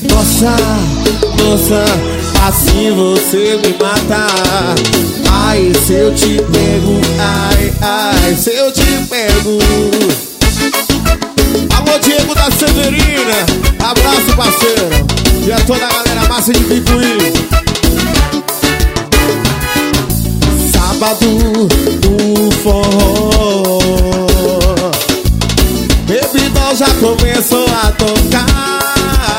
Nossa, nossa, assim você me mata. Ai, se eu te pego, ai, ai, se eu te pego. Alô, Diego da Severina, abraço, parceiro. E a toda a galera massa de Picuí. Sábado do forró, bebidão já começou a tocar.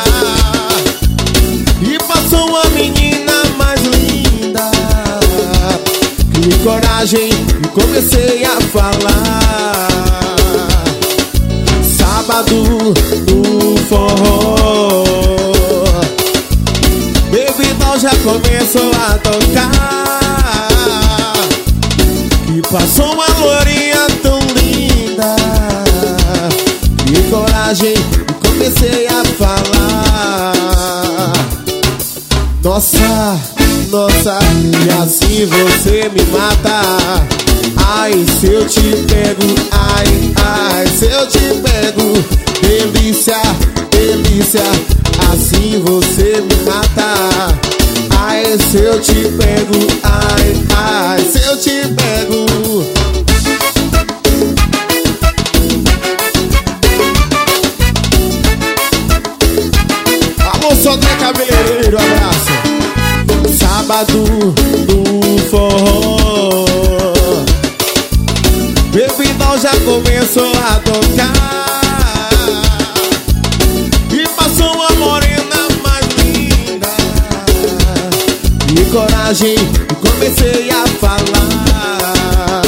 E passou uma menina mais linda. Criei coragem e comecei a falar. Sábado do forró, bebidão já começou a tocar. E passou uma lourinha tão linda. Criei coragem e comecei a falar. Nossa, nossa, e assim você me mata. Ai, se eu te pego, ai, ai, se eu te pego. Delícia, delícia, assim você me mata. Ai, se eu te pego, ai, ai, se eu te pego. Alô, Sodré Cabeleireiro, abraço. Sábado do forró, bebidão já começou a tocar. E passou uma morena mais linda. E coragem, e comecei a falar.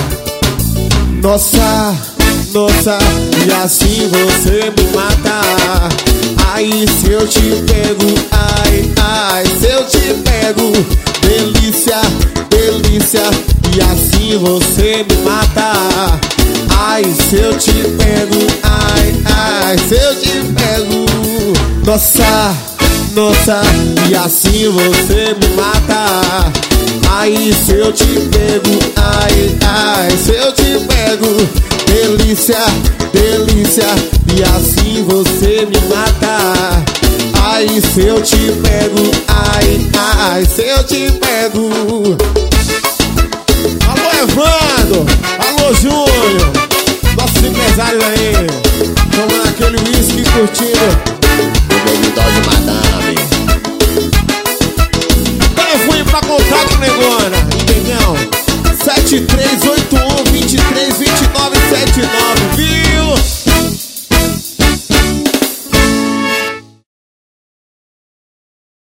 Nossa, nossa, e assim você me mata. Ai, se eu te pego, ai, ai, se eu te pego. Delícia, delícia, e assim você me mata. Ai, se eu te pego, ai, ai, se eu te pego. Nossa, nossa, e assim você me mata. Ai, se eu te pego, ai, ai, se eu te pego. Delícia, delícia, e assim você me mata. Ai, se eu te pego, ai, ai, se eu te pego. Alô, Evandro, alô, Júnior, nossos empresários aí. Tomando aquele whisky curtindo o bebidão de madame. Telefone pra contato, negona, entendeu? 7383